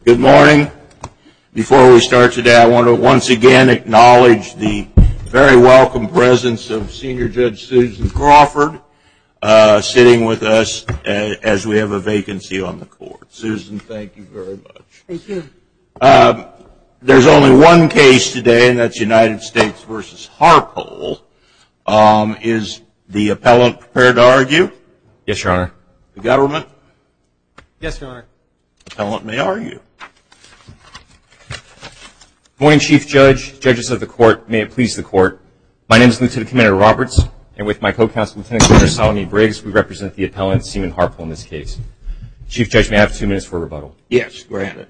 Good morning. Before we start today, I want to once again acknowledge the very welcome presence of Senior Judge Susan Crawford sitting with us as we have a vacancy on the court. Susan, thank you very much. Thank you. There's only one case today, and that's United States v. Harpole. Is the appellant prepared to argue? Yes, Your Honor. The government? Yes, Your Honor. Appellant may argue. Good morning, Chief Judge, judges of the court. May it please the court. My name is Lieutenant Commander Roberts, and with my co-counsel, Lieutenant Commander Solomon Briggs, we represent the appellant, Seaman Harpole, in this case. Chief Judge, may I have 2 minutes for rebuttal? Yes, granted.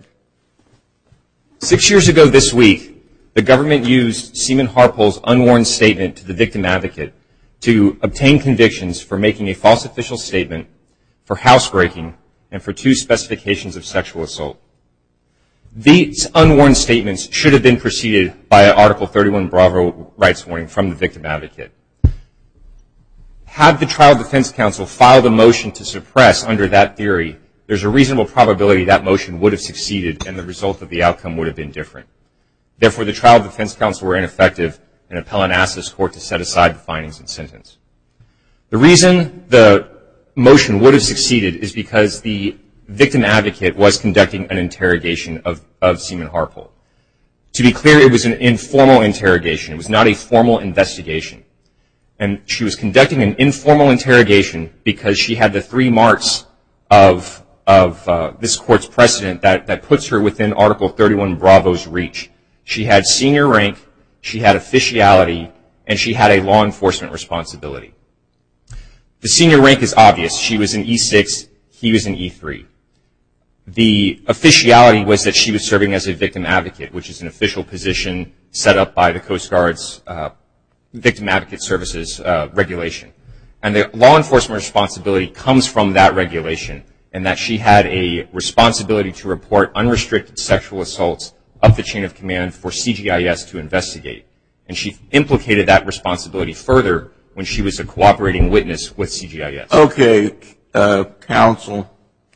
6 years ago this week, the government used Seaman Harpole's unworn statement to the victim advocate to obtain convictions for making a false official statement, for housebreaking, and for 2 specifications of sexual assault. These unworn statements should have been preceded by an Article 31 Bravo rights warning from the victim advocate. Had the trial defense counsel filed a motion to suppress under that theory, there's a reasonable probability that motion would have succeeded and the result of the outcome would have been different. Therefore, the trial defense counsel were ineffective, and appellant asked this court to set aside the findings and sentence. The reason the motion would have succeeded is because the victim advocate was conducting an interrogation of Seaman Harpole. To be clear, it was an informal interrogation. It was not a formal investigation. And she was conducting an informal interrogation because she had the 3 marks of this court's precedent that puts her within Article 31 Bravo's reach. She had senior rank, she had officiality, and she had a law enforcement responsibility. The senior rank is obvious. She was in E6, he was in E3. The officiality was that she was serving as a victim advocate, which is an official position set up by the Coast Guard's Victim Advocate Services regulation. And the law enforcement responsibility comes from that regulation, and that she had a responsibility to report unrestricted sexual assaults up the chain of command for CGIS to investigate. And she implicated that responsibility further when she was a cooperating witness with CGIS. Okay, counsel.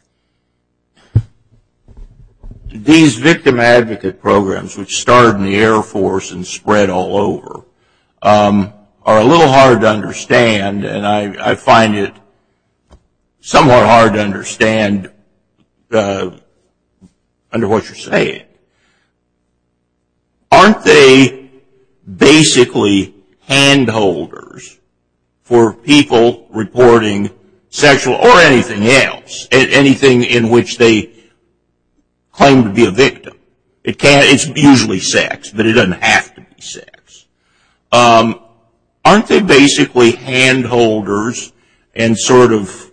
These victim advocate programs, which started in the Air Force and spread all over, are a little hard to understand, and I find it somewhat hard to understand under what you're saying. Aren't they basically handholders for people reporting sexual or anything else, anything in which they claim to be a victim? It's usually sex, but it doesn't have to be sex. Aren't they basically handholders and sort of,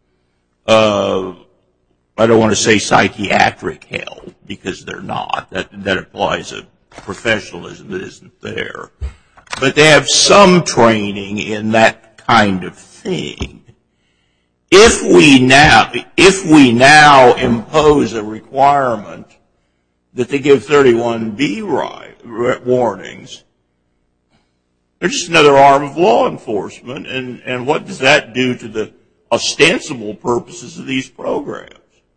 I don't want to say psychiatric help, because they're not. That applies a professionalism that isn't there. But they have some training in that kind of thing. If we now impose a requirement that they give 31B warnings, they're just another arm of law enforcement, and what does that do to the ostensible purposes of these programs?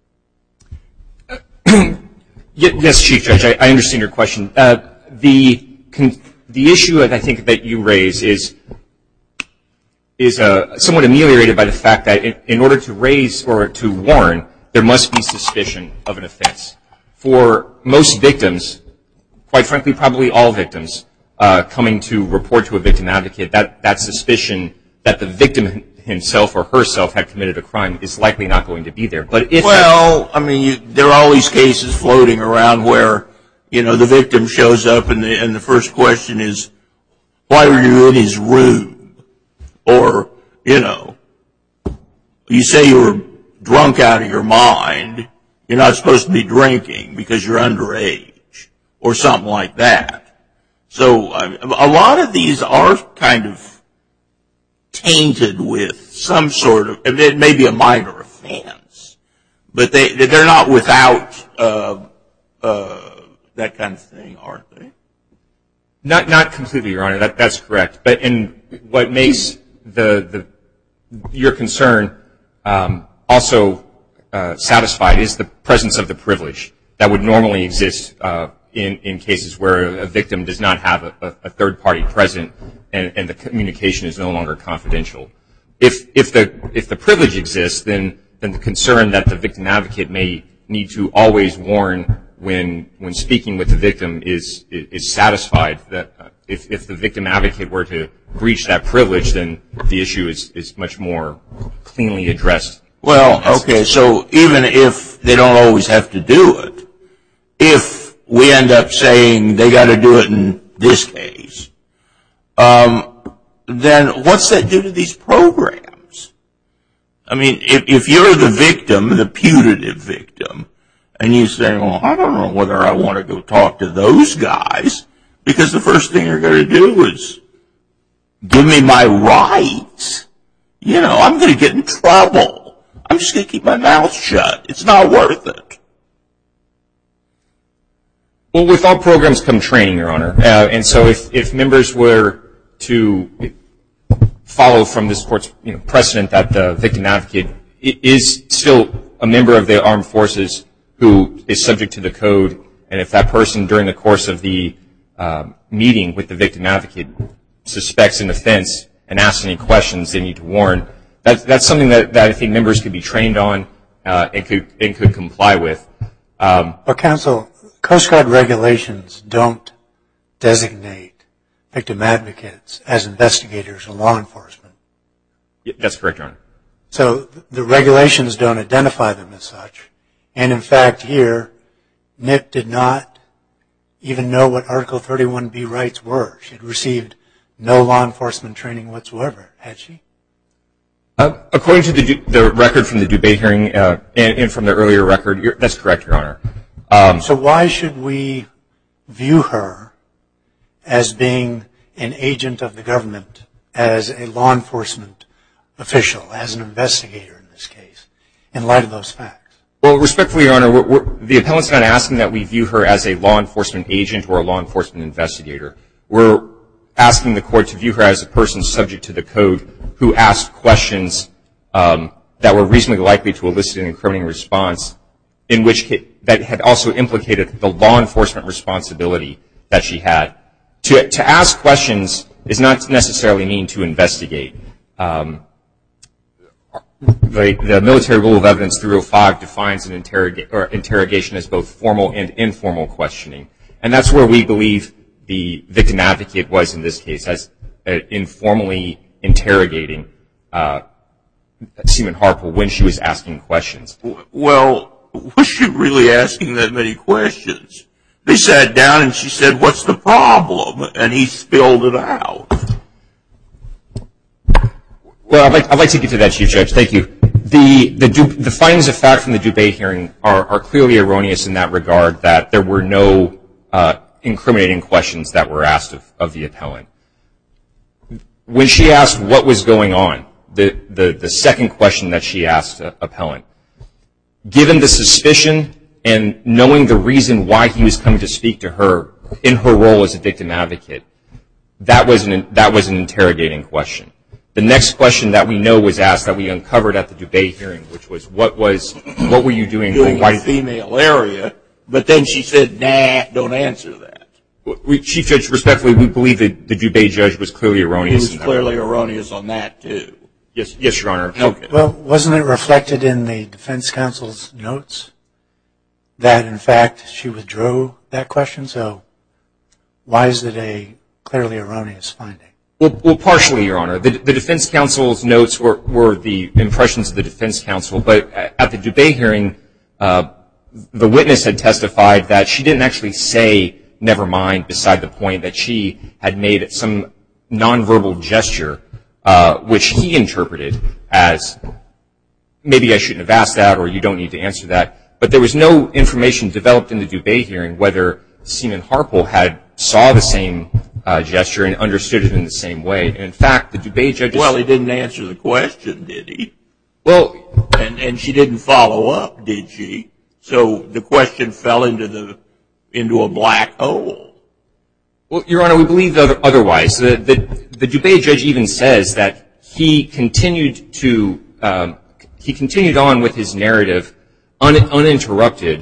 Yes, Chief Judge, I understand your question. The issue I think that you raise is somewhat ameliorated by the fact that in order to raise or to warn, there must be suspicion of an offense. For most victims, quite frankly, probably all victims, coming to report to a victim advocate, that suspicion that the victim himself or herself had committed a crime is likely not going to be there. But if there are all these cases floating around where, the victim shows up and the first question is, why were you in his room? Or, you say you were drunk out of your mind. You're not supposed to be drinking because you're underage or something like that. So a lot of these are kind of tainted with some sort of, it may be a minor offense, but they're not without that kind of thing, aren't they? Not completely, Your Honor. That's correct. But what makes your concern also satisfied is the presence of the privilege. that would normally exist in cases where a victim does not have a third party present and the communication is no longer confidential. If the privilege exists, then the concern that the victim advocate may need to always warn when speaking with the victim is satisfied. That if the victim advocate were to breach that privilege, then the issue is much more cleanly addressed. Well, okay, so even if they don't always have to do it, if we end up saying they got to do it in this case, then what's that do to these programs? I mean, if you're the victim, the putative victim, and you say, well, I don't know whether I want to go talk to those guys, because the first thing they're going to do is give me my rights. You know, I'm going to get in trouble. I'm just going to keep my mouth shut. It's not worth it. Well, with all programs come training, Your Honor. And so if members were to follow from this court's precedent that the victim advocate is still a member of the armed forces who is subject to the code, and if that person during the course of the meeting with the victim advocate suspects an offense and asks any questions, they need to warn. That's something that I think members could be trained on and could comply with. But counsel, Coast Guard regulations don't designate victim advocates as investigators or law enforcement. That's correct, Your Honor. So the regulations don't identify them as such. And in fact, here, NIP did not even know what Article 31B rights were. She had received no law enforcement training whatsoever, had she? According to the record from the Dubé hearing and from the earlier record, that's correct, Your Honor. So why should we view her as being an agent of the government, as a law enforcement official, as an investigator in this case, in light of those facts? Well, respectfully, Your Honor, the appellant's not asking that we view her as a law enforcement agent or a law enforcement investigator. We're asking the court to view her as a person subject to the code who asked questions that were reasonably likely to elicit an incriminating response, in which that had also implicated the law enforcement responsibility that she had. To ask questions does not necessarily mean to investigate. The Military Rule of Evidence 305 defines an interrogation as both formal and informal questioning. And that's where we believe the victim advocate was in this case, as informally interrogating Seaman Harpel when she was asking questions. Well, was she really asking that many questions? They sat down and she said, "What's the problem?" And he spilled it out. Well, I'd like to get to that, Chief Judge. Thank you. The findings of fact from the Dubé hearing are clearly erroneous in that regard, that there were no incriminating questions that were asked of the appellant. When she asked what was going on, the second question that she asked appellant, given the suspicion and knowing the reason why he was coming to speak to her in her role as a victim advocate, that was an interrogating question. The next question that we know was asked that we uncovered at the Dubé hearing, which was what were you doing in the female area? But then she said, "Nah, don't answer that." Chief Judge, respectfully, we believe that the Dubé judge was clearly erroneous. He was clearly erroneous on that too. Yes, Your Honor. Okay. Well, wasn't it reflected in the defense counsel's notes that, in fact, she withdrew that question? So why is it a clearly erroneous finding? Well, partially, Your Honor. The defense counsel's notes were the impressions of the defense counsel, but at the Dubé hearing, the witness had testified that she didn't actually say never mind, beside the point that she had made some nonverbal gesture, which he interpreted as maybe I shouldn't have asked that or you don't need to answer that. But there was no information developed in the Dubé hearing whether Seaman Harpel had saw the same gesture and understood it in the same way. And in fact, the Dubé judge... Well, he didn't answer the question, did he? Well... And she didn't follow up, did she? So the question fell into a black hole. Well, Your Honor, we believe otherwise. The Dubé judge even says that he continued on with his narrative uninterrupted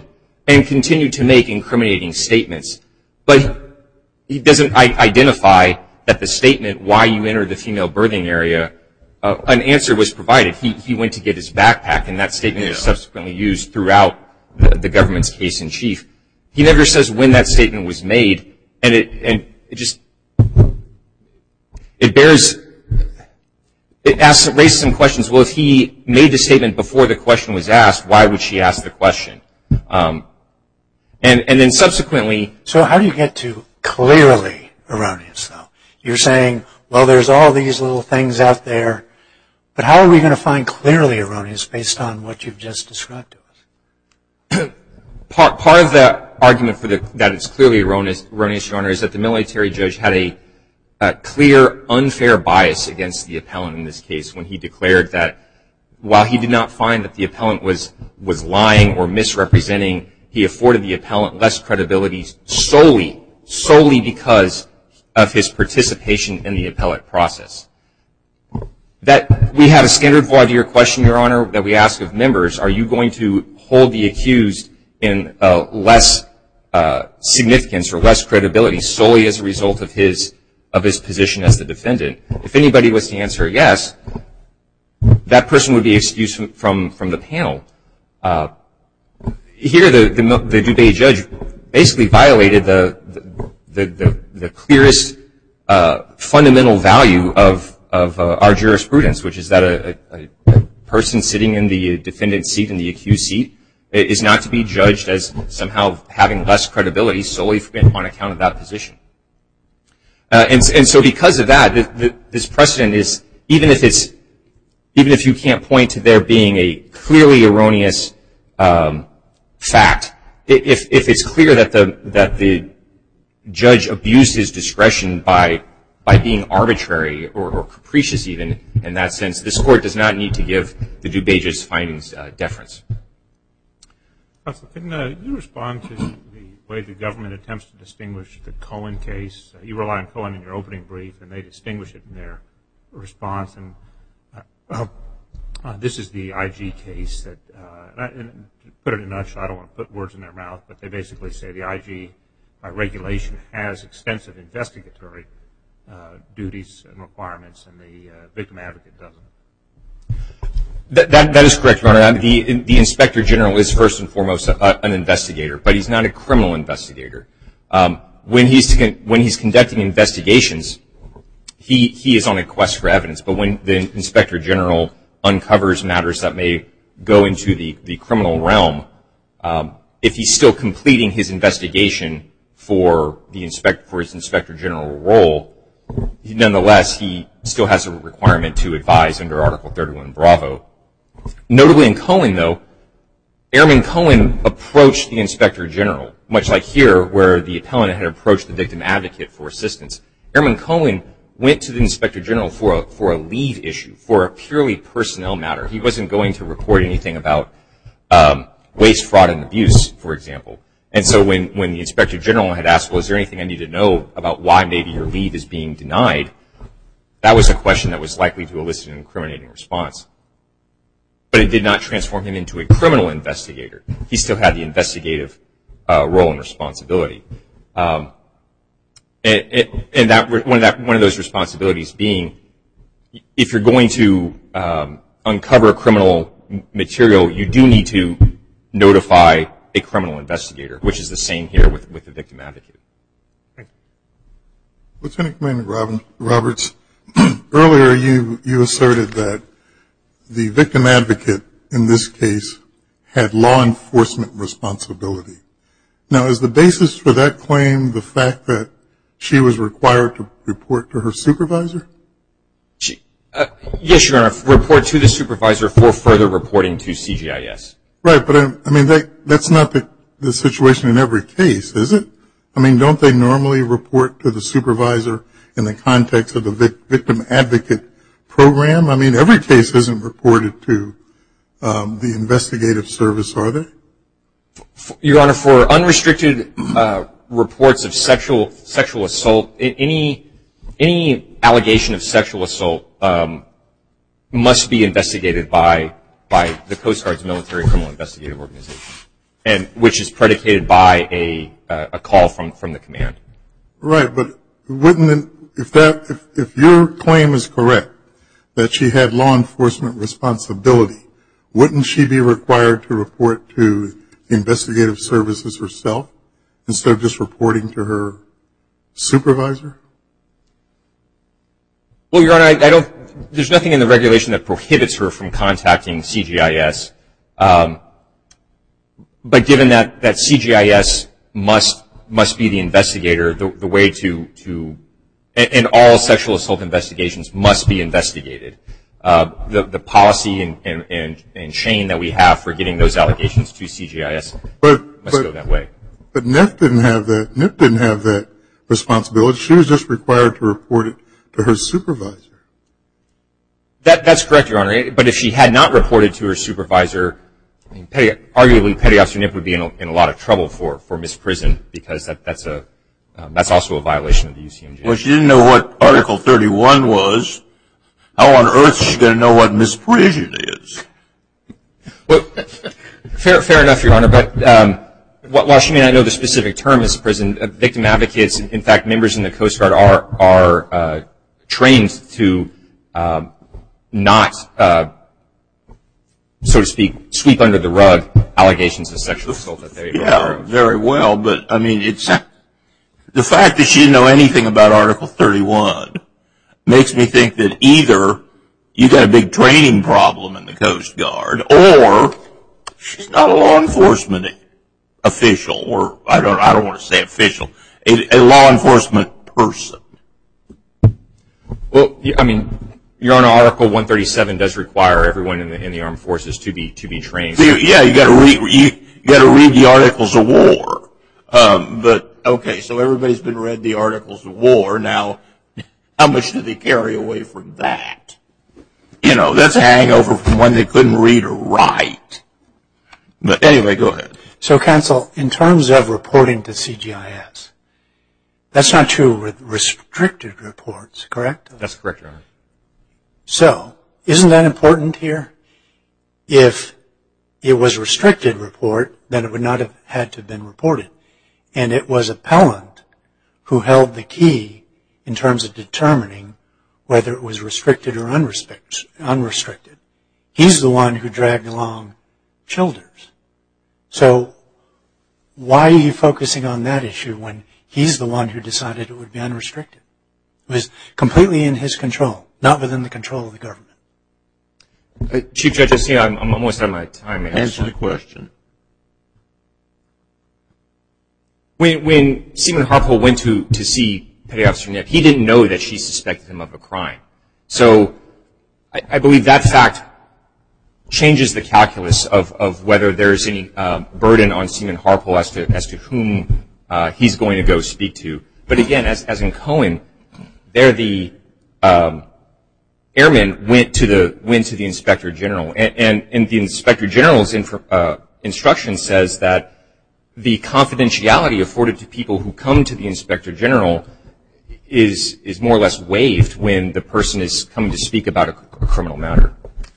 and continued to make incriminating statements. But he doesn't identify that the statement, why you entered the female birthing area, an answer was provided. He went to get his backpack, and that statement was subsequently used throughout the government's case in chief. He never says when that statement was made, and it raises some questions. Well, if he made the statement before the question was asked, why would she ask the question? And then subsequently. So how do you get to clearly erroneous, though? You're saying, well, there's all these little things out there, but how are we going to find clearly erroneous based on what you've just described to us? Part of the argument for that it's clearly erroneous, Your Honor, is that the military judge had a clear, unfair bias against the appellant in this case when he declared that while he did not find that the appellant was lying or misrepresenting, he afforded the appellant less credibility solely because of his participation in the appellate process. That we have a standard voir dire question, Your Honor, that we ask of members. Are you going to hold the accused in less significance or less credibility solely as a result of his position as the defendant? If anybody was to answer yes, that person would be excused from the panel. Here, the Dubé judge basically violated the clearest fundamental value of our jurisprudence, which is that a person sitting in the defendant's seat, in the accused seat, is not to be judged as somehow having less credibility solely on account of that position. And so because of that, this precedent is, even if you can't point to there being a clearly erroneous fact, if it's clear that the judge abused his discretion by being arbitrary or capricious even in that sense, this court does not need to give the Dubé judge's findings deference. Counsel, can you respond to the way the government attempts to distinguish the Cohen case? You rely on Cohen in your opening brief, and they distinguish it in their response. And this is the IG case that, and to put it in a nutshell, I don't want to put words in their mouth, but they basically say the IG, by regulation, has extensive investigatory duties and requirements, and the victim advocate doesn't. That is correct, Your Honor. The Inspector General is first and foremost an investigator, but he's not a criminal investigator. When he's conducting investigations, he is on a quest for evidence. But when the Inspector General uncovers matters that may go into the criminal realm, if he's still completing his investigation for his Inspector General role, nonetheless, he still has a requirement to advise under Article 31 Bravo. Notably in Cohen, though, Airman Cohen approached the Inspector General, much like here where the appellant had approached the victim advocate for assistance. Airman Cohen went to the Inspector General for a leave issue, for a purely personnel matter. He wasn't going to report anything about waste, fraud, and abuse, for example. And so when the Inspector General had asked, well, is there anything I need to know about why maybe your leave is being denied, that was a question that was likely to elicit an incriminating response. But it did not transform him into a criminal investigator. He still had the investigative role and responsibility. And one of those responsibilities being, if you're going to uncover criminal material, you do need to notify a criminal investigator, which is the same here with the victim advocate. Lieutenant Commander Roberts, earlier you asserted that the victim advocate in this case had law enforcement responsibility. Now, is the basis for that claim the fact that she was required to report to her supervisor? Yes, Your Honor, report to the supervisor for further reporting to CGIS. Right, but I mean, that's not the situation in every case, is it? I mean, don't they normally report to the supervisor in the context of the victim advocate program? I mean, every case isn't reported to the investigative service, are they? Your Honor, for unrestricted reports of sexual assault, any allegation of sexual assault must be investigated by the Coast Guard's military criminal investigative organization. and which is predicated by a call from the command. Right, but if your claim is correct that she had law enforcement responsibility, wouldn't she be required to report to investigative services herself instead of just reporting to her supervisor? Well, Your Honor, there's nothing in the regulation that prohibits her from contacting CGIS. But given that CGIS must be the investigator, the way to and all sexual assault investigations must be investigated. The policy and chain that we have for getting those allegations to CGIS must go that way. But NIF didn't have that. NIF didn't have that responsibility. She was just required to report it to her supervisor. That's correct, Your Honor. But if she had not reported to her supervisor, arguably Petty Officer NIF would be in a lot of trouble for misprison, because that's also a violation of the UCMJ. Well, she didn't know what Article 31 was. How on earth is she going to know what misprision is? Well, fair enough, Your Honor. But while she may not know the specific term misprison, victim advocates, in fact, members in the Coast Guard are trained to not, so to speak, sweep under the rug allegations of sexual assault that they are aware of. Very well. But, I mean, the fact that she didn't know anything about Article 31 makes me think that either you got a big training problem in the Coast Guard, or she's not a law enforcement official, or I don't want to say official, a law enforcement person. Well, I mean, Your Honor, Article 137 does require everyone in the armed forces to be trained. Yeah, you got to read the Articles of War. But okay, so everybody's been read the Articles of War. Now, how much do they carry away from that? You know, that's a hangover from when they couldn't read or write. But anyway, go ahead. So, counsel, in terms of reporting to CGIS, that's not true with restricted reports, correct? That's correct, Your Honor. So, isn't that important here? If it was restricted report, then it would not have had to have been reported. And it was appellant who held the key in terms of determining whether it was restricted or unrestricted. He's the one who dragged along Childers. So why are you focusing on that issue when he's the one who decided it would be unrestricted? It was completely in his control, not within the control of the government. Chief Judge, I see I'm almost out of my time. Answer the question. When Seaman Harpole went to see Petty Officer NIF, he didn't know that she suspected him of a crime. So I believe that fact changes the calculus of whether there's any burden on Seaman Harpole as to whom he's going to go speak to. But again, as in Cohen, there the airman went to the Inspector General, and the Inspector General's instruction says that the confidentiality afforded to people who come to the Inspector General is more or less waived when the person is coming to speak about a criminal matter.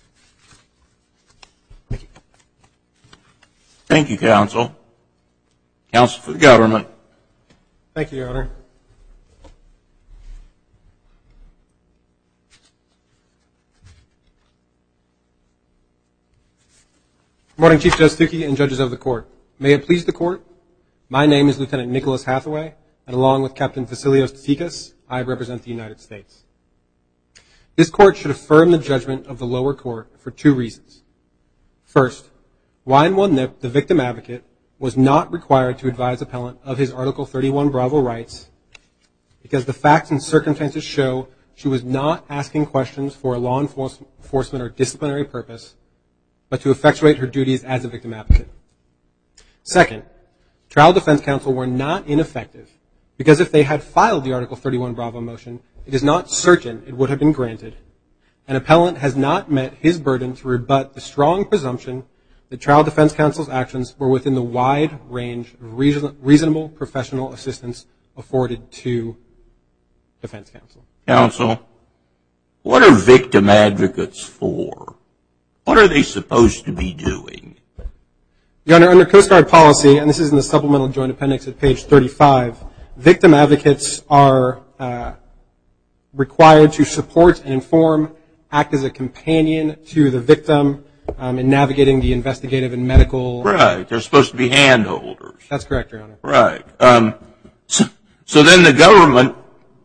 Thank you. Thank you, counsel. Counsel for the government. Thank you, Your Honor. Good morning, Chief Judge Stuckey and judges of the court. May it please the court, my name is Lieutenant Nicholas Hathaway, and along with Captain Vasilios Tsikas, I represent the United States. This court should affirm the judgment of the lower court for two reasons. First, Wynwell Nip, the victim advocate, was not required to advise appellant of his Article 31 Bravo rights because the facts and circumstances show she was not asking questions for a law enforcement or disciplinary purpose, but to effectuate her duties as a victim advocate. Second, trial defense counsel were not ineffective because if they had filed the Article 31 Bravo motion, it is not certain it would have been granted. An appellant has not met his burden to rebut the strong presumption that trial defense counsel's actions were within the wide range of reasonable professional assistance afforded to defense counsel. Counsel, what are victim advocates for? What are they supposed to be doing? Your Honor, under Coast Guard policy, and this is in the Supplemental Joint Appendix at page 35, victim advocates are required to support and inform, act as a companion to the victim in navigating the investigative and medical. Right. They're supposed to be hand holders. That's correct, Your Honor. Right. So then the government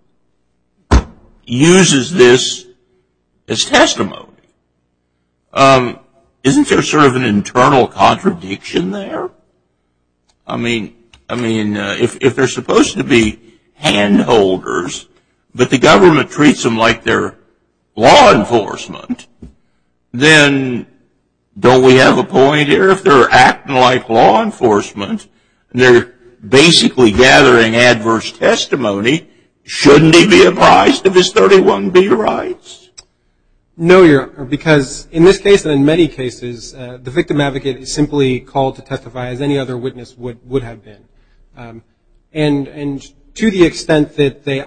uses this as testimony. Isn't there sort of an internal contradiction there? I mean, if they're supposed to be hand holders, but the government treats them like they're law enforcement, then don't we have a point here? If they're acting like law enforcement and they're basically gathering adverse testimony, shouldn't he be apprised of his 31B rights? No, Your Honor, because in this case and in many cases, the victim advocate is simply called to testify as any other witness would have been. And to the extent that they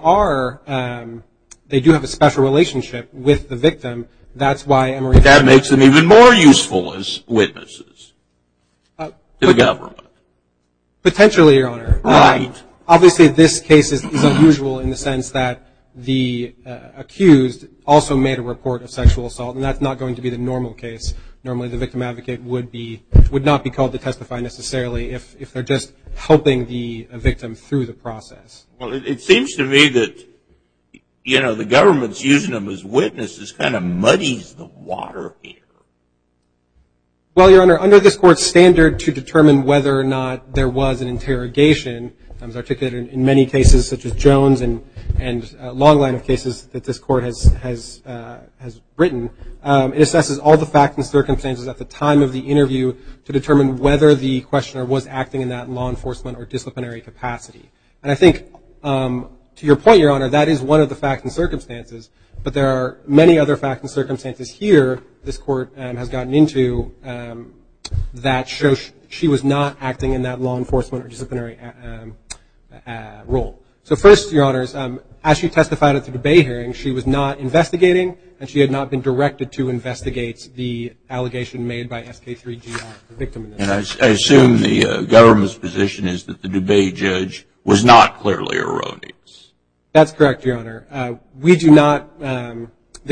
do have a special relationship with the victim, that's why Emory. That makes them even more useful as witnesses to the government. Potentially, Your Honor. Right. Obviously, this case is unusual in the sense that the accused also made a report of sexual assault, and that's not going to be the normal case. Normally, the victim advocate would not be called to testify necessarily if they're just helping the victim through the process. Well, it seems to me that, the government's using them as witnesses kind of muddies the water here. Well, Your Honor, under this Court's standard to determine whether or not there was an interrogation, as articulated in many cases such as Jones and a long line of cases that this Court has written, it assesses all the facts and circumstances at the time of the interview to determine whether the questioner was acting in that law enforcement or disciplinary capacity. And I think, to your point, Your Honor, that is one of the facts and circumstances, but there are many other facts and circumstances here this Court has gotten into that show she was not acting in that law enforcement or disciplinary role. So first, Your Honors, as she testified at the debate hearing, she was not investigating, and she had not been directed to investigate the allegation made by SK3GR, the victim in this case. And I assume the government's position is that the debate judge was not clearly erroneous. That's correct, Your Honor. We do not, the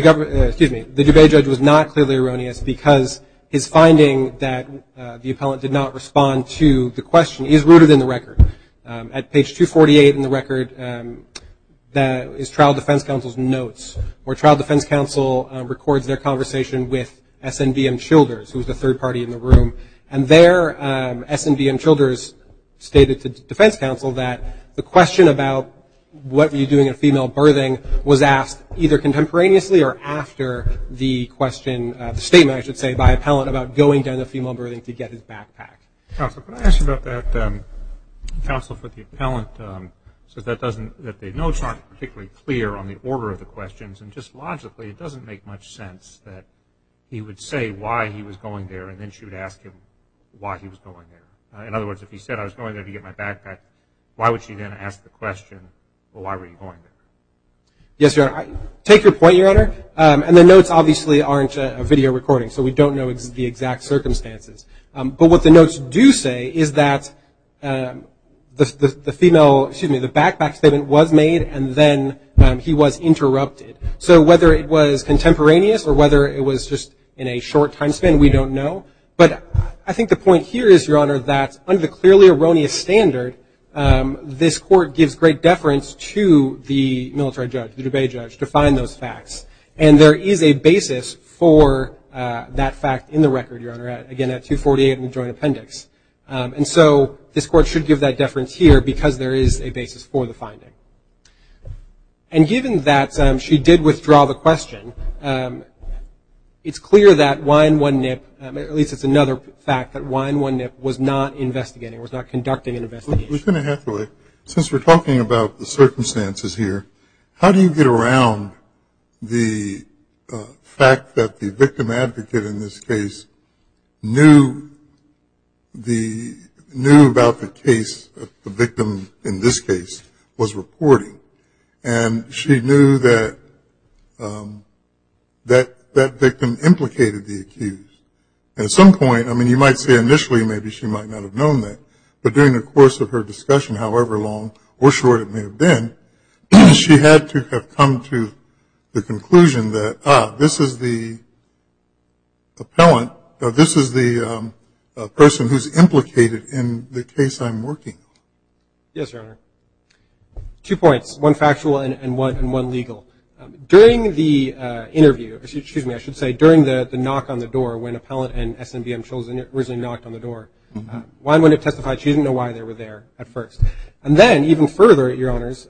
debate judge was not clearly erroneous because his finding that the appellant did not respond to the question is rooted in the record. At page 248 in the record, that is Trial Defense Counsel's notes, where Trial Defense Counsel records their conversation with SNBM Childers, who was the third party in the room. And there, SNBM Childers stated to Defense Counsel that the question about what were you doing in female birthing was asked either contemporaneously or after the question, the statement, I should say, by appellant about going down to female birthing to get his backpack. Counsel, can I ask you about that? Counsel for the appellant says that the notes aren't particularly clear on the order of the questions, and just logically it doesn't make much sense that he would say why he was going there and then she would ask him why he was going there. In other words, if he said I was going there to get my backpack, why would she then ask the question, well, why were you going there? Yes, Your Honor. I take your point, Your Honor. And the notes obviously aren't a video recording, so we don't know the exact circumstances. But what the notes do say is that the backpack statement was made and then he was interrupted. So whether it was contemporaneous or whether it was just in a short time span, we don't know. But I think the point here is, Your Honor, that under the clearly erroneous standard, this court gives great deference to the military judge, the debate judge, to find those facts. And there is a basis for that fact in the record, Your Honor, again, at 248 in the joint appendix. And so this court should give that deference here because there is a basis for the finding. And given that she did withdraw the question, it's clear that Wine-1-Nip, at least it's another fact, that Wine-1-Nip was not investigating, was not conducting an investigation. Lieutenant Hathaway, since we're talking about the circumstances here, how do you get around the fact that the victim advocate in this case knew about the case that the victim in this case was reporting, and she knew that that victim implicated the accused, And at some point, I mean, you might say initially maybe she might not have known that, but during the course of her discussion, however long or short it may have been, she had to have come to the conclusion that, this is the appellant, this is the person who's implicated in the case I'm working on. Yes, Your Honor. 2 points, one factual and one legal. During the interview, excuse me, I should say, during the knock on the door, when appellant and SNBM children originally knocked on the door, Wine One Nip testified she didn't know why they were there at first. And then, even further, Your Honors,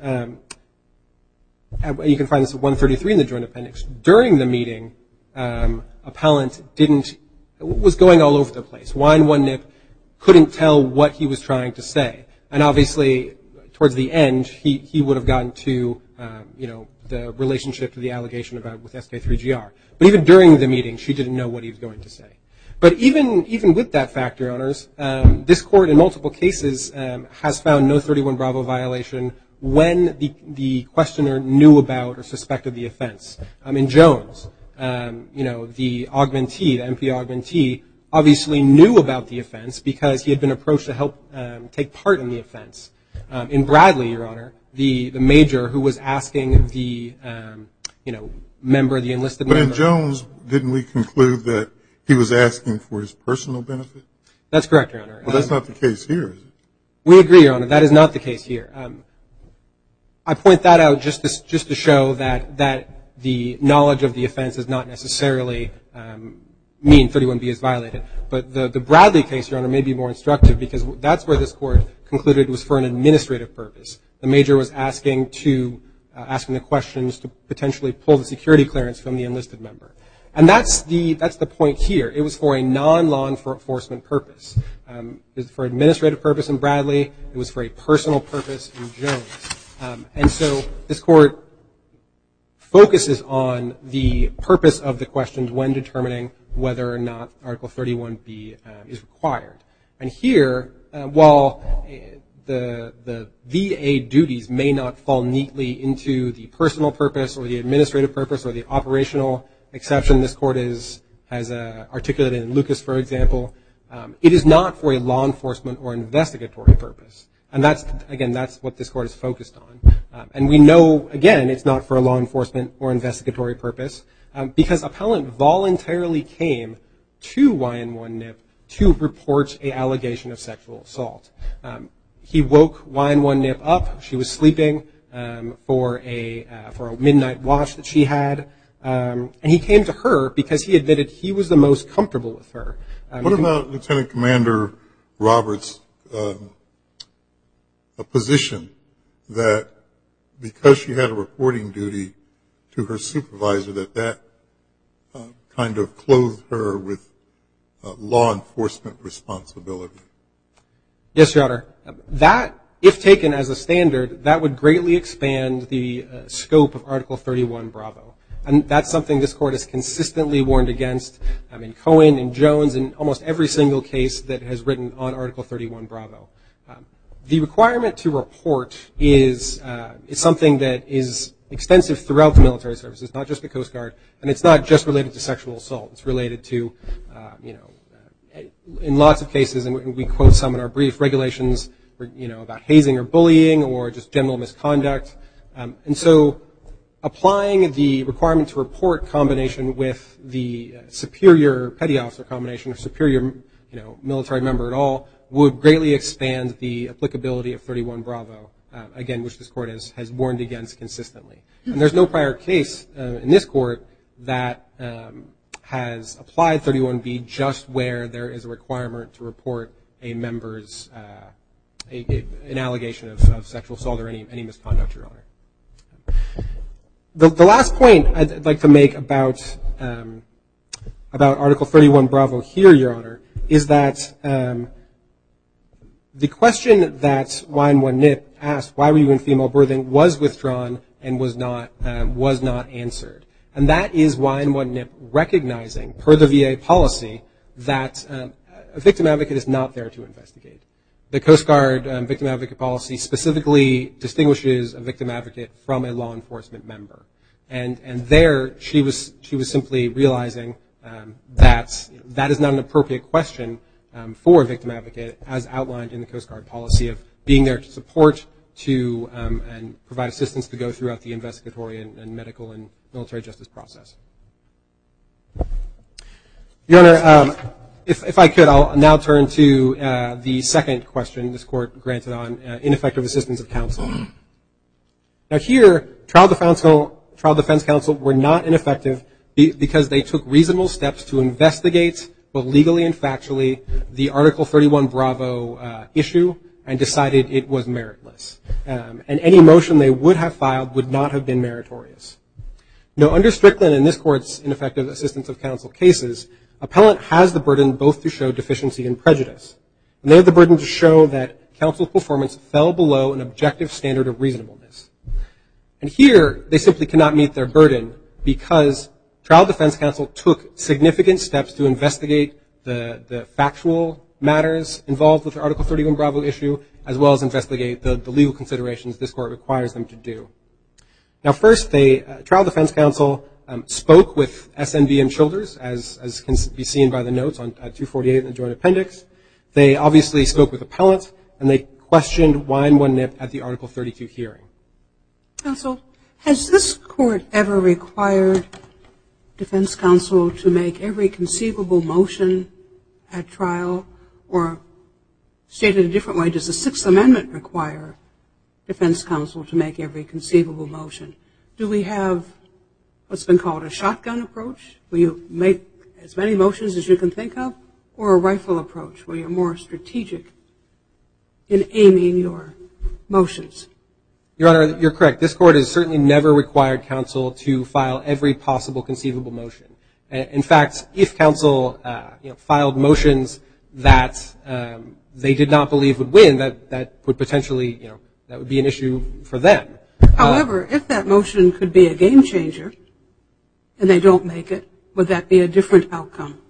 you can find this at 133 in the joint appendix. During the meeting, appellant was going all over the place. Wine One Nip couldn't tell what he was trying to say. And obviously, towards the end, he would have gotten to, the relationship to the allegation with SK3GR. But even during the meeting, she didn't know what he was going to say. But even with that fact, Your Honors, this court in multiple cases has found no 31 Bravo violation when the questioner knew about or suspected the offense. In Jones, the augmentee, the MP augmentee, obviously knew about the offense because he had been approached to help take part in the offense. In Bradley, Your Honor, the major who was asking the member, the enlisted member. But in Jones, didn't we conclude that he was asking for his personal benefit? That's correct, Your Honor. Well, that's not the case here, is it? We agree, Your Honor. That is not the case here. I point that out just to show that the knowledge of the offense does not necessarily mean 31B is violated. But the Bradley case, Your Honor, may be more instructive because that's where this court concluded it was for an administrative purpose. The major was asking the questions to potentially pull the security clearance from the enlisted member. And that's the point here. It was for a non-law enforcement purpose. It was for administrative purpose in Bradley. It was for a personal purpose in Jones. And so this court focuses on the purpose of the questions when determining whether or not Article 31B is required. And here, while the VA duties may not fall neatly into the personal purpose or the administrative purpose or the operational exception this court has articulated in Lucas, for example, it is not for a law enforcement or investigatory purpose. And that's what this court is focused on. And we know, again, it's not for a law enforcement or investigatory purpose because appellant voluntarily came to Wine One Nip to report an allegation of sexual assault. He woke Wine One Nip up. She was sleeping for a midnight watch that she had. And he came to her because he admitted he was the most comfortable with her. What about Lieutenant Commander Roberts' position that because she had a reporting duty to her supervisor that kind of clothed her with law enforcement responsibility? Yes, Your Honor. That, if taken as a standard, that would greatly expand the scope of Article 31 Bravo. And that's something this court has consistently warned against in Cohen, in Jones, in almost every single case that has written on Article 31 Bravo. The requirement to report is something that is extensive throughout the military service. It's not just the Coast Guard, and it's not just related to sexual assault. It's related to, in lots of cases, and we quote some in our brief, regulations, about hazing or bullying or just general misconduct. And so applying the requirement to report combination with the superior petty officer combination or superior, military member at all would greatly expand the applicability of 31 Bravo, again, which this court has warned against consistently. And there's no prior case in this court that has applied 31B just where there is a requirement to report a member's, an allegation of sexual assault or any misconduct, Your Honor. The last point I'd like to make about Article 31 Bravo here, Your Honor, is that the question that Wine One Nip asked, why were you in female birthing, was withdrawn and was not answered. And that is Wine One Nip recognizing, per the VA policy, that a victim advocate is not there to investigate. The Coast Guard victim advocate policy specifically distinguishes a victim advocate from a law enforcement member. And there she was simply realizing that is not an appropriate question for a victim advocate as outlined in the Coast Guard policy of being there to support and provide assistance to go throughout the investigatory and medical and military justice process. Your Honor, if I could, I'll now turn to the second question this Court granted on ineffective assistance of counsel. Now here, trial defense counsel were not ineffective because they took reasonable steps to investigate, both legally and factually, the Article 31 Bravo issue and decided it was meritless. And any motion they would have filed would not have been meritorious. Now, under Strickland and this Court's ineffective assistance of counsel cases, appellant has the burden both to show deficiency and prejudice. And they have the burden to show that counsel's performance fell below an objective standard of reasonableness. And here, they simply cannot meet their burden because trial defense counsel took significant steps to investigate the factual matters involved with the Article 31 Bravo issue, as well as investigate the legal considerations this Court requires them to do. Now first, trial defense counsel spoke with SNB and Childers, as can be seen by the notes on 248 in the Joint Appendix. They obviously spoke with appellant, and they questioned Wine One Nip at the Article 32 hearing. Counsel, has this Court ever required defense counsel to make every conceivable motion at trial, or stated a different way, does the Sixth Amendment require defense counsel to make every conceivable motion? Do we have what's been called a shotgun approach, where you make as many motions as you can think of, or a rifle approach, where you're more strategic in aiming your motions? Your Honor, you're correct. This Court has certainly never required counsel to file every possible conceivable motion. In fact, if counsel filed motions that they did not believe would win, that would potentially, that would be an issue for them. However, if that motion could be a game changer and they don't make it, would that be a different outcome?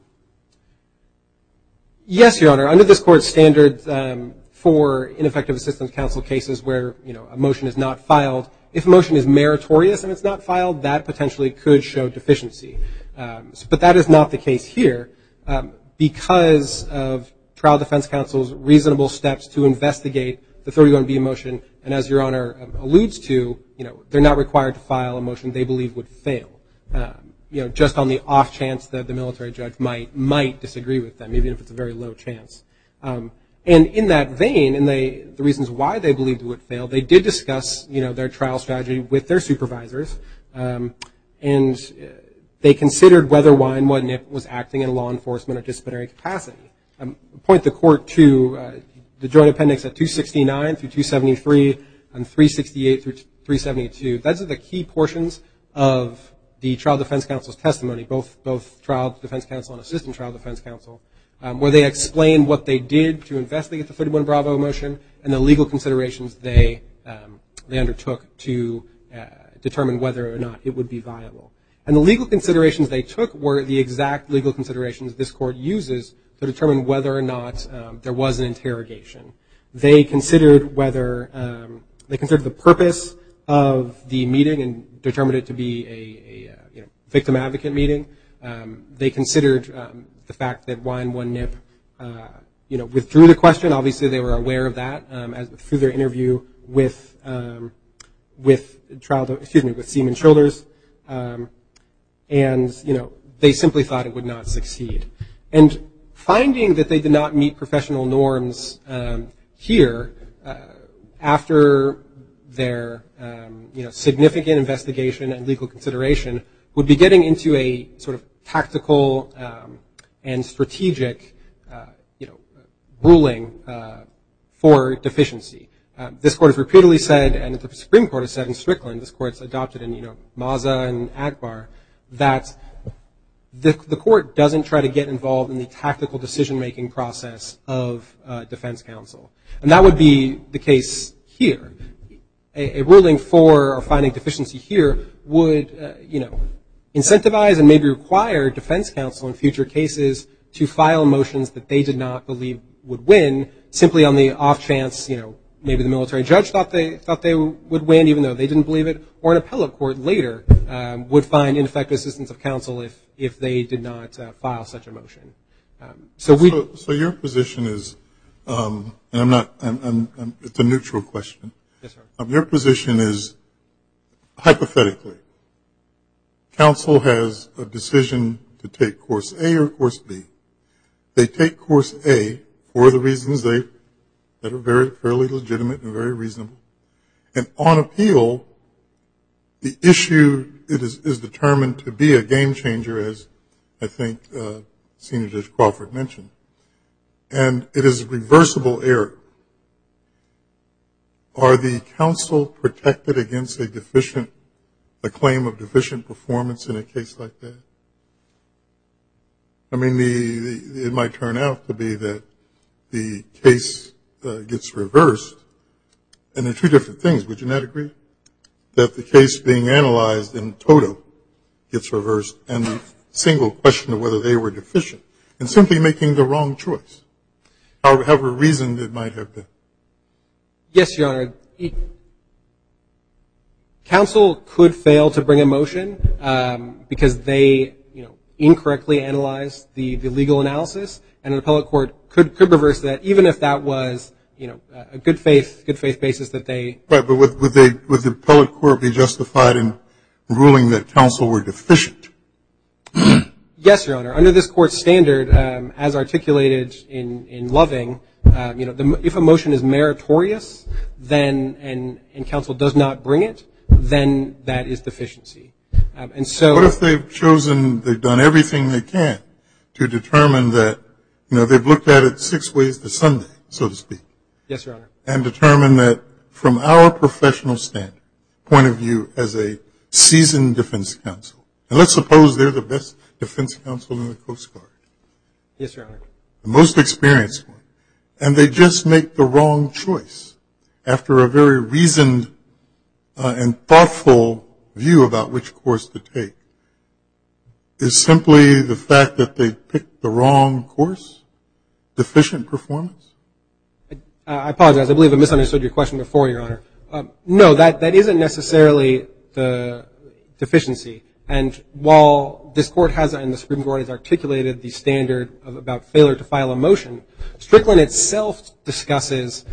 Yes, Your Honor. Under this Court's standards for ineffective assistance counsel cases where, a motion is not filed, if a motion is meritorious and it's not filed, that potentially could show deficiency. But that is not the case here because of trial defense counsel's reasonable steps to investigate the 31B motion. And as Your Honor alludes to, they're not required to file a motion they believe would fail. Just on the off chance that the military judge might disagree with them, even if it's a very low chance. And in that vein, and the reasons why they believed it would fail, they did discuss, their trial strategy with their supervisors, and they considered whether Wine One Nip was acting in law enforcement or disciplinary capacity. Point the Court to the Joint Appendix at 269 through 273 and 368 through 372. Those are the key portions of the trial defense counsel's testimony, both trial defense counsel and assistant trial defense counsel, where they explain what they did to investigate the 31 Bravo motion and the legal considerations they undertook to determine whether or not it would be viable. And the legal considerations they took were the exact legal considerations this Court uses to determine whether or not there was an interrogation. They considered the purpose of the meeting and determined it to be a victim advocate meeting. They considered the fact that Wine One Nip withdrew the question. Obviously, they were aware of that through their interview with Seaman Childers, and they simply thought it would not succeed. And finding that they did not meet professional norms here after their significant investigation and legal consideration would be getting into a sort of tactical and strategic ruling for deficiency. This Court has repeatedly said, and the Supreme Court has said in Strickland, this Court's adopted in Maza and Akbar, that the Court doesn't try to get involved in the tactical decision-making process of defense counsel. And that would be the case here. A ruling for or finding deficiency here would, incentivize and maybe require defense counsel in future cases to file motions that they did not believe would win, simply on the off chance, maybe the military judge thought they would win, even though they didn't believe it, or an appellate court later would find ineffective assistance of counsel if they did not file such a motion. So your position is, and it's a neutral question. Yes, sir. Your position is, hypothetically, counsel has a decision to take course A or course B. They take course A for the reasons that are fairly legitimate and very reasonable. And on appeal, the issue is determined to be a game changer, as I think Senior Judge Crawford mentioned. And it is a reversible error. Are the counsel protected against a claim of deficient performance in a case like that? I mean, it might turn out to be that the case gets reversed, and they're two different things. Would you not agree? That the case being analyzed in toto gets reversed, and the single question of whether they were deficient, and simply making the wrong choice, however reasoned it might have been. Yes, Your Honor. Counsel could fail to bring a motion because they, incorrectly analyzed the legal analysis, and an appellate court could reverse that, even if that was, a good faith basis that they. Right, but would the appellate court be justified in ruling that counsel were deficient? Yes, Your Honor. Under this court's standard, as articulated in Loving, if a motion is meritorious, then and counsel does not bring it, then that is deficiency. And so. What if they've done everything they can to determine that, they've looked at it 6 ways to Sunday, so to speak. Yes, Your Honor. And determine that from our professional standard, point of view as a seasoned defense counsel, and let's suppose they're the best defense counsel in the Coast Guard. Yes, Your Honor. The most experienced one. And they just make the wrong choice after a very reasoned and thoughtful view about which course to take. Is simply the fact that they picked the wrong course deficient performance? I apologize. I believe I misunderstood your question before, Your Honor. No, that isn't necessarily the deficiency. And while this court has, and the Supreme Court has articulated the standard about failure to file a motion, Strickland itself discusses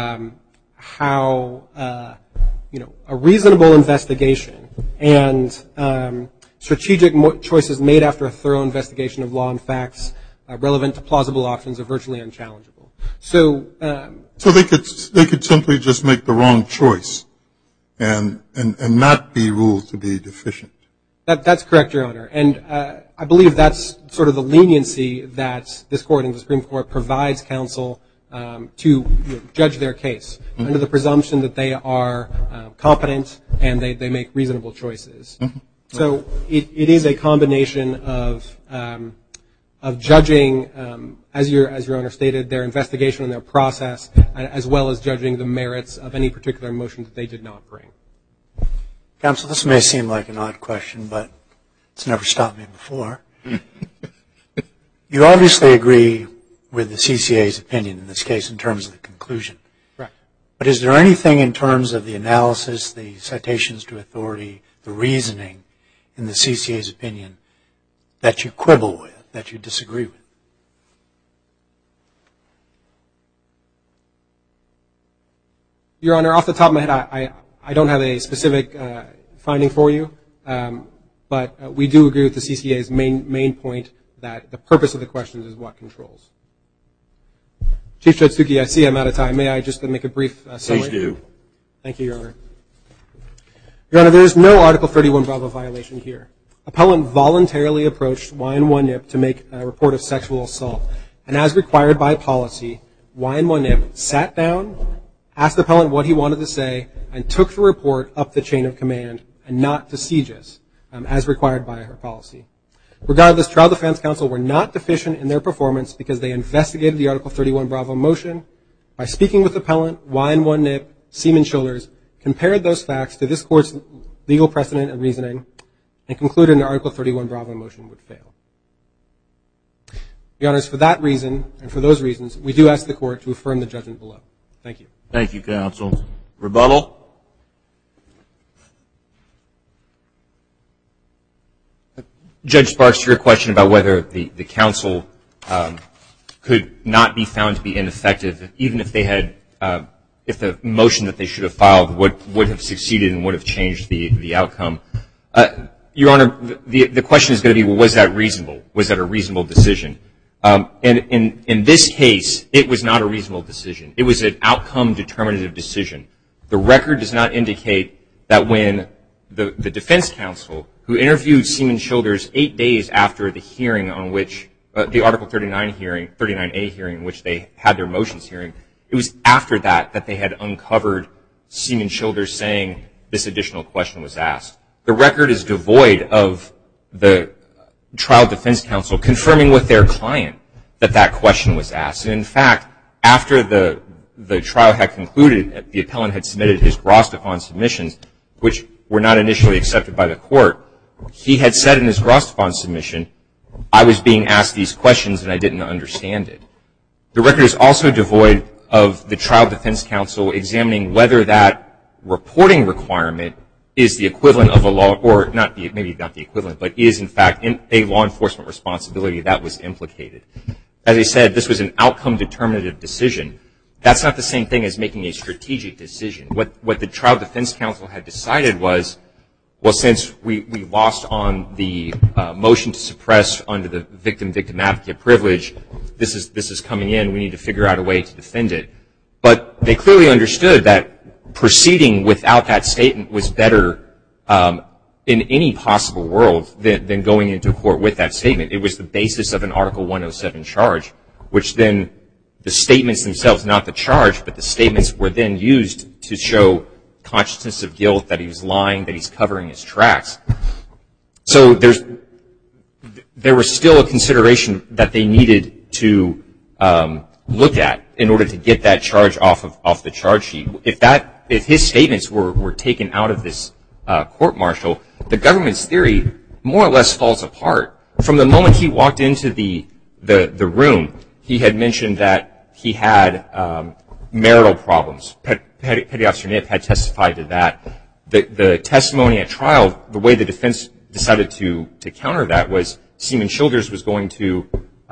how, a reasonable investigation and strategic choices made after a thorough investigation of law and facts relevant to plausible options are virtually unchallengeable. So they could simply just make the wrong choice and not be ruled to be deficient. That's correct, Your Honor. And I believe that's sort of the leniency that this court and the Supreme Court provides counsel to judge their case under the presumption that they are competent and they make reasonable choices. Mm-hmm. So it is a combination of judging, as Your Honor stated, their investigation and their process, as well as judging the merits of any particular motion that they did not bring. Counsel, this may seem like an odd question, but it's never stopped me before. You obviously agree with the CCA's opinion in this case in terms of the conclusion. Right. But is there anything in terms of the analysis, the citations to authority, the reasoning in the CCA's opinion that you quibble with, that you disagree with? Your Honor, off the top of my head, I don't have a specific finding for you, but we do agree with the CCA's main point that the purpose of the questions is what controls. Chief Judge Suki, I see I'm out of time. May I just make a brief summary? Please do. Thank you, Your Honor. Your Honor, there is no Article 31 Bravo violation here. Appellant voluntarily approached YN1NIP to make a report of sexual assault, and as required by policy, YN1NIP sat down, asked the appellant what he wanted to say, and took the report up the chain of command and not to CJIS, as required by her policy. Regardless, trial defense counsel were not deficient in their performance because they investigated the Article 31 Bravo motion. By speaking with the appellant, YN1NIP, Seaman Shoulders, compared those facts to this court's legal precedent and reasoning, and concluded an Article 31 Bravo motion would fail. Your Honors, for that reason, and for those reasons, we do ask the court to affirm the judgment below. Thank you. Thank you, counsel. Rebuttal? Judge Sparks, to your question about whether the counsel could not be found to be ineffective, even if they had, if the motion that they should have filed would have succeeded and would have changed the outcome. Your Honor, the question is going to be, well, was that reasonable? Was that a reasonable decision? And in this case, it was not a reasonable decision. It was an outcome determinative decision. The record does not indicate that when the defense counsel, who interviewed Seaman Childers 8 days after the hearing on which, the Article 39A hearing in which they had their motions hearing, it was after that they had uncovered Seaman Childers saying this additional question was asked. The record is devoid of the trial defense counsel confirming with their client that question was asked. And in fact, after the trial had concluded, the appellant had submitted his Grostefan submissions, which were not initially accepted by the court. He had said in his Grostefan submission, I was being asked these questions and I didn't understand it. The record is also devoid of the trial defense counsel examining whether that reporting requirement is the equivalent of a law, or maybe not the equivalent, but is in fact a law enforcement responsibility that was implicated. As I said, this was an outcome determinative decision. That's not the same thing as making a strategic decision. What the trial defense counsel had decided was, well, since we lost on the motion to suppress under the victim advocate privilege, this is coming in, we need to figure out a way to defend it. But they clearly understood that proceeding without that statement was better in any possible world than going into court with that statement. It was the basis of an Article 107 charge, which then the statements themselves, not the charge, but the statements were then used to show consciousness of guilt, that he was lying, that he's covering his tracks. So there was still a consideration that they needed to look at in order to get that charge off the charge sheet. If his statements were taken out of this court-martial, the government's theory more or less falls apart. From the moment he walked into the room, he had mentioned that he had marital problems. Petty Officer Knipp had testified to that. The testimony at trial, the way the defense decided to counter that was Seaman Childers was going to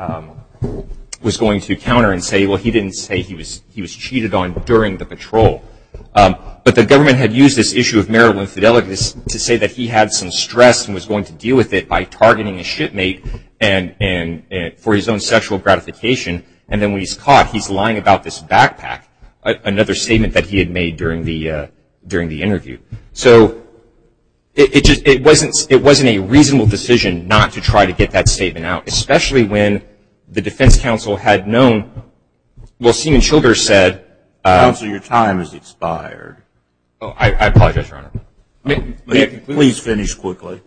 counter and say, well, he didn't say he was cheated on during the patrol. But the government had used this issue of marital infidelity to say that he had some stress and was going to deal with it by targeting a shipmate and for his own sexual gratification. And then when he's caught, he's lying about this backpack, another statement that he had made during the interview. So it wasn't a reasonable decision not to try to get that statement out, especially when the defense counsel had known. Well, Seaman Childers said, counsel, your time has expired. Oh, I apologize, Your Honor. May I conclude? Please finish quickly.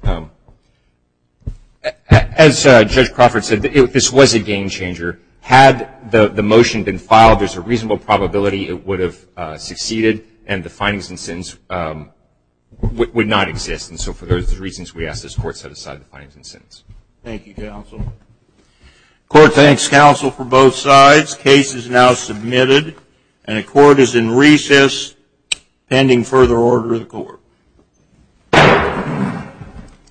As Judge Crawford said, this was a game changer. Had the motion been filed, there's a reasonable probability it would have succeeded, and the findings and sentence would not exist. And so for those reasons, we ask this Court set aside the findings and sentence. Thank you, counsel. Court thanks counsel for both sides. Case is now submitted, and the Court is in recess pending further order of the Court.